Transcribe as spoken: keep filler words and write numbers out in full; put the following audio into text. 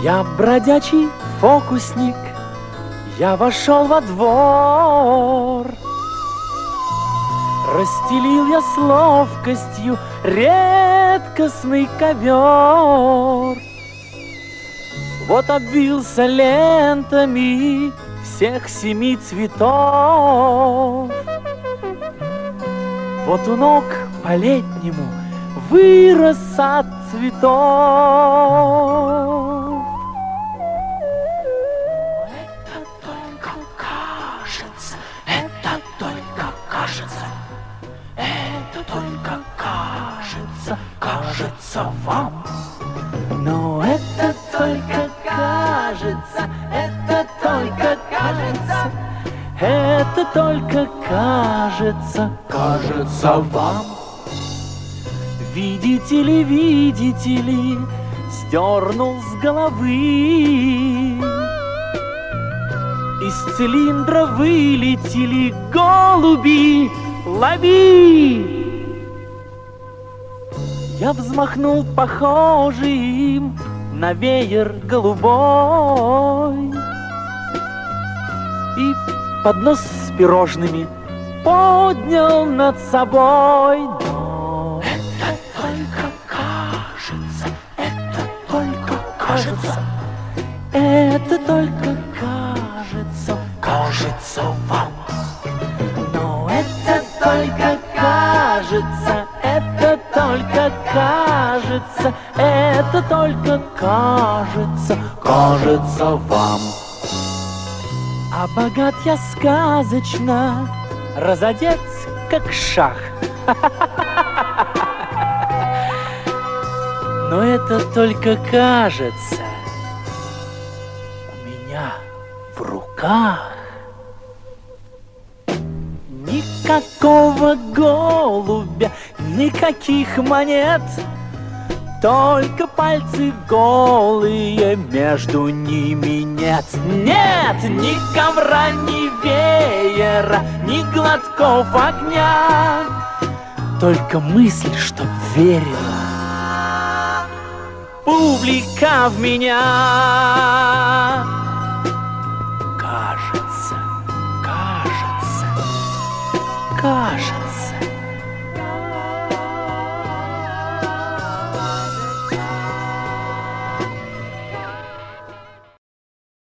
Я бродячий фокусник, я вошел во двор. Расстелил я с ловкостью редкостный ковер. Вот обвился лентами всех семи цветов. Вот у ног по-летнему вырос сад цветов. Это только кажется, это только кажется, это только кажется, кажется вам. Но это только кажется, это только кажется, это только кажется, кажется вам. Видите ли, видите ли, сдернул с головы. Из цилиндра вылетели голуби, лови! Я взмахнул похожим на веер голубой и поднос с пирожными поднял над собой. Но это только кажется, это только кажется, это только кажется, кажется вам. Но это только кажется, это только кажется, это только кажется, кажется вам. А богат я сказочно, разодет как шах. Но это только кажется у меня в руках. Никакого голубя, никаких монет, только пальцы голые, между ними нет. Нет ни ковра, ни веера, ни глотков огня, только мысль, чтоб верила публика в меня. Кажется, кажется, кажется.